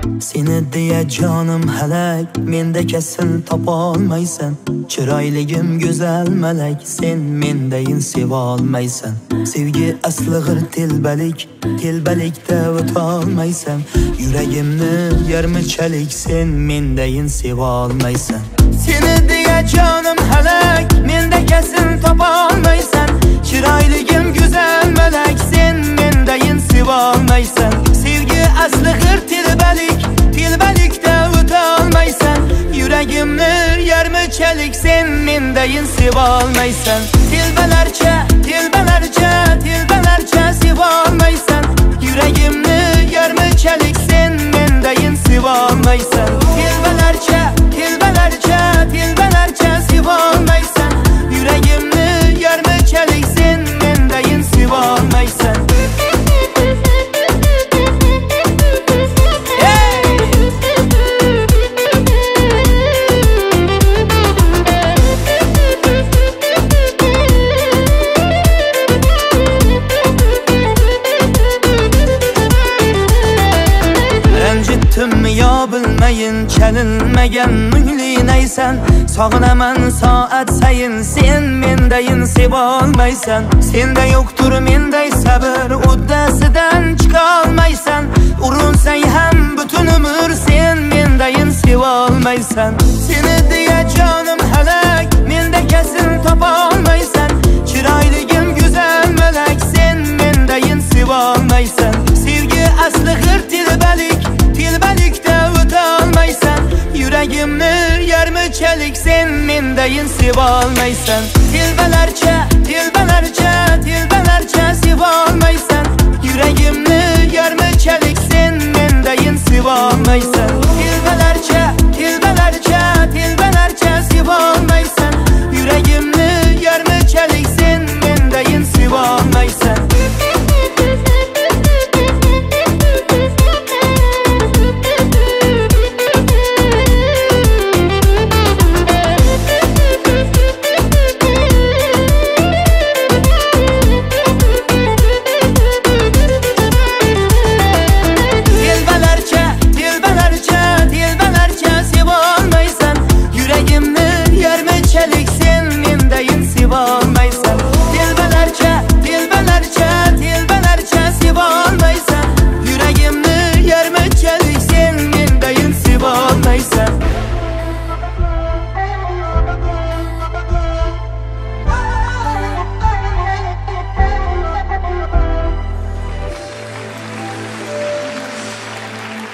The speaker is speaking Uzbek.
Seni diye canım helak, mende kesin tapolmaysan. Chiroyligim güzel melek, sen mendayin sevolmaysan. Sevgi aslig'ir telbalikda o'tolmaysan. Yuragimni yarmichalik, sen mendayin sevolmaysan. Seni diye canım helak, mende kesin tapolmaysan. Chiroyligim güzel melek, sen mendayin sevolmaysan. Sevgi aslig'ir telbalikda o'tolmaysan. Yuragimni yarmichalik, sen mendayin sevolmaysan. Telbalarcha sevolmaysan. Yuragimni yarmichalik, sen mendayin sevolmaysan. Telbalarcha sevolmaysan. Yuragimni yarmichalik, sen mendayin sevolmaysan. Ya bilmeyin çalınmagan munglinaysan. Sog'inaman soat sayin, sen mendayin sevolmaysan. Senda yo'qtur menday sabr, uddasidan chiqolmaysan. Urinsang ham butun umr, sen mendayin sevolmaysan. Seni diye canım helak, menda kesin topolmaysan. Chiroyligim güzel melek, sen mendayin sevolmaysan. Sevgi aslig'ir telbalikda o'tolmaysan. Yuragimni yarmichalik, sen mendayin sevolmaysan. Telbalarcha sevolmaysan. Yuragimni yarmichalik, sen mendayin sevolmaysan. Telbalarcha sevolmaysan.